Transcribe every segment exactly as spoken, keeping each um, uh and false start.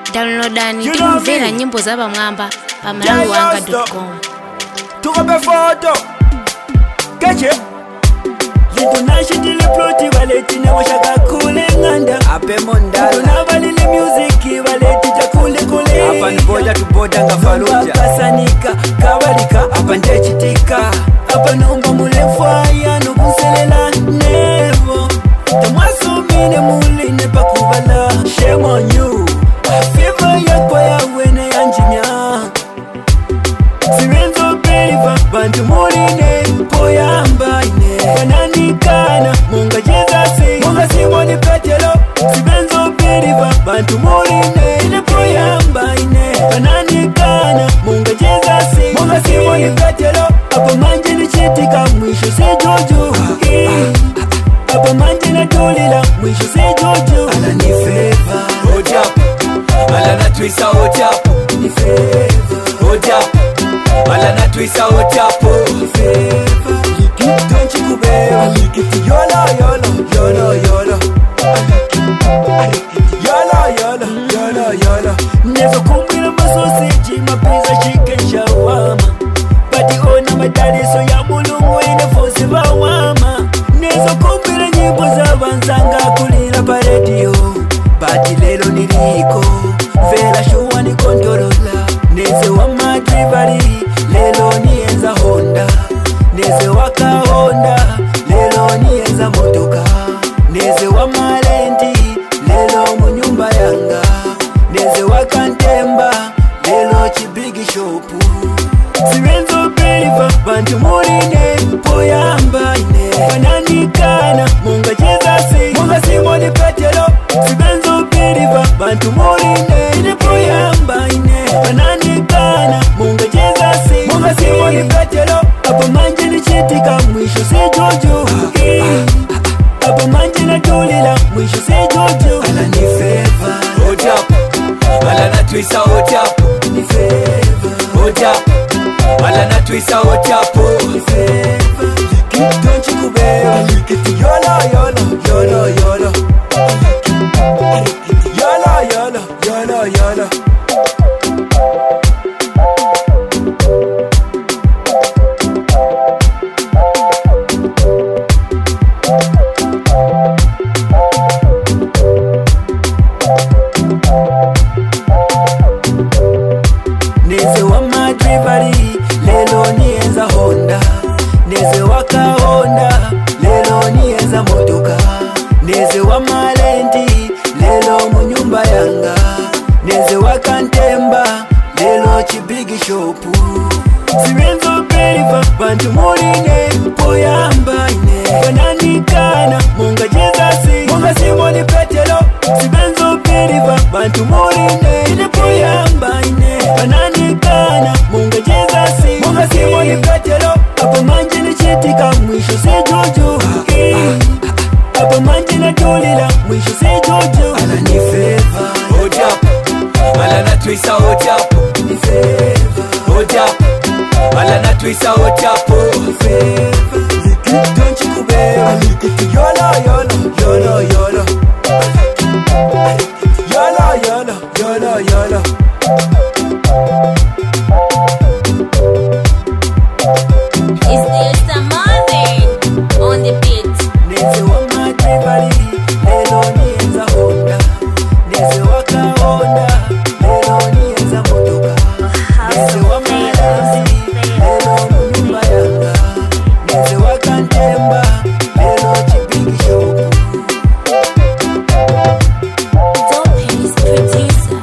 Downloadani tikumvera nyimbo za pamwamba pa malawi wanga dot com. Tukope foto Keche Litu nashitili ploti waleti na washaka kule nganda Ape mondala Tunavalile music waleti chakule kule Hapa nboja tuboda nga faluja Wakasanika kawarika Hapa ndechitika Hapa nomba mulefaya nukuselela nevo Tamwasumine muline pakubala Shame on you Fiva yakwa ya wene yanjinya Sirenzo beliva bantu muline poyamba ine Kananikana munga jezasi Munga simoni petelo Sirenzo beliva bantu muline ine poyamba ine Kananikana munga jezasi Munga simoni petelo Apa manje ni chitika mwisho se jojo Apa manje na tulila mwisho se jojo Ala ni favor Hold up Ala na twisa hold up Ni favor Hold up Ala na twisa hold up Ni favor Don't you kubeba Alikiti yolo yolo Yolo yolo Alikiti yolo yolo Yolo yolo Never kumbira masoseji Mapiza chicken shawama Badi ona madari so ya mulungu ine fosi bawama Nezo kumbira nyimbo za banzanga kulira pa radio Badi lelo niliko Vera shuwa ni kontorola Neze wa madrivari Lelo nienza Honda Neze waka Honda Lelo nienza motoka Neze wa malenti Lelo munyumba yanga Neze waka ntemba Lelo chibigi shopu Sirenzo beliva bantu muline poyamba ine Kananikana munga jezasi Munga simoni petelo Sirenzo beliva bantu muline ine poyamba ine Kananikana munga jezasi Munga simoni petelo Apa manje ni chitika mwisho se jojo Apa manje na tulila mwisho se jojo Ala ni favor Hold up Ala na twisa hold up Ni favor Hold up Ala na twisa hold up Ni favor Don't you kubeba Alikiti yolo yolo Yolo yolo Alikiti yolo yolo Yolo yolo Neze wa madrivari Lelo nienza Honda Neze waka Honda Lelo nienza motoka Neze wa malenti Lelo munyumba yanga Neze waka ntemba Lelo chibigi shopu Sirenzo beliva bantu muline poyamba ine Kananikana munga jezasi Munga simoni petelo Sirenzo beliva bantu muline ine poyamba ine Kananikana munga jezasi Munga simoni petelo Apa manje ni chitika mwisho se jojo Apa manje na tulila mwisho se jojo Ala ni favor Hold up Ala na twisa hold up Ni favor Hold up Ala na twisa hold up Ni favor Don't you kubeba Alikiti yolo yolo Yolo yolo Alikiti yolo yolo Yolo yolo It's the Star Marvin on the beat. Neze wa madrivari Lelo nienza Honda Neze waka Honda Lelo nienza motoka Neze wa malezi Lelo munyumba yanga Neze waka ntemba Lelo chibigi shopu Dope is producer.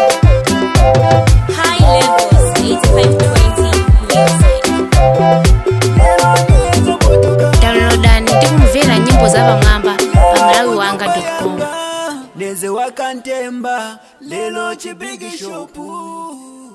High levels eighty-five twenty music. Lelo nienza motoka Downloadani tikumvera nyimbo za pamwamba pa malawi wanga dot com. Neze waka ntemba Lelo chibigi shopu